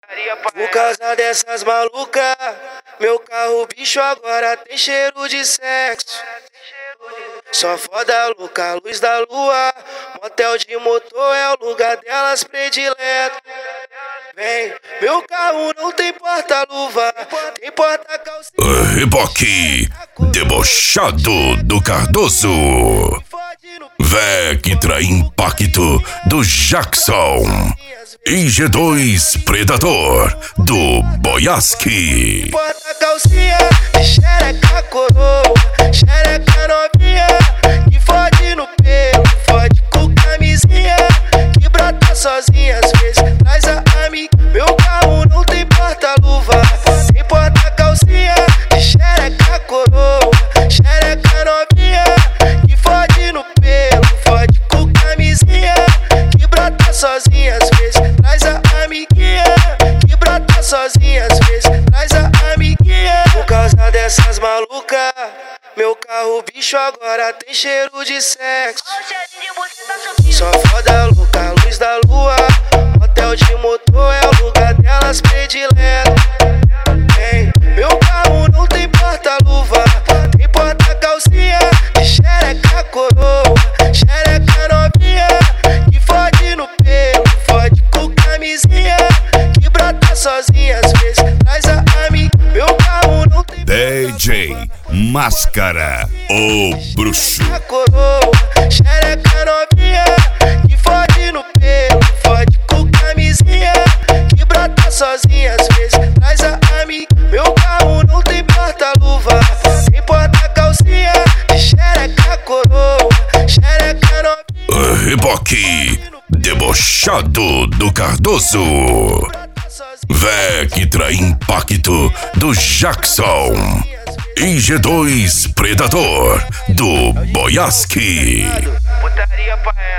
Por causa dessas malucas, meu carro bicho agora tem cheiro de sexo. Só foda louca, luz da lua, motel de motor é o lugar delas predileto. Vem, meu carro não tem porta-luva, tem porta-calcinha. Reboque debochado do Cardoso. Vectra Impacto do Jackson. E G2 Predador do Boyaski. Porta-calcinha, xereca coroa, xereca novinha, que fode no pelo, fode com camisinha, que brota sozinha, às vezes traz a amiga. Meu carro não tem porta-luva, tem porta-calcinha, xereca coroa, xereca novinha, que fode no pelo, fode com camisinha, que brota sozinha, às vezes traz a amiguinha, que brota sozinha, às vezes traz a amiguinha. Por causa dessas malucas, meu carro bicho agora tem cheiro de sexo. Só foda louca, luz da lua, motel de motor é o lugar delas predileto. Ei, meu carro não tem porta-luva, tem porta-calcinha, xereca coroa, xereca novinha, que fode no pelo, fode com camisinha, que brota sozinha, às vezes traz a amiga. Meu carro não tem DJ Máscara, o bruxo. coroa, xereca novinha, que fode no pelo, fode com camisinha, que brota sozinha, às vezes traz a amiga. Meu carro não tem porta-luva, tem porta-calcinha, xereca coroa, xereca novinha. Reboque debochado do Cardoso. Vectra Impacto do Jackson. E G2 Predador do Boyaski. Putaria pra ela.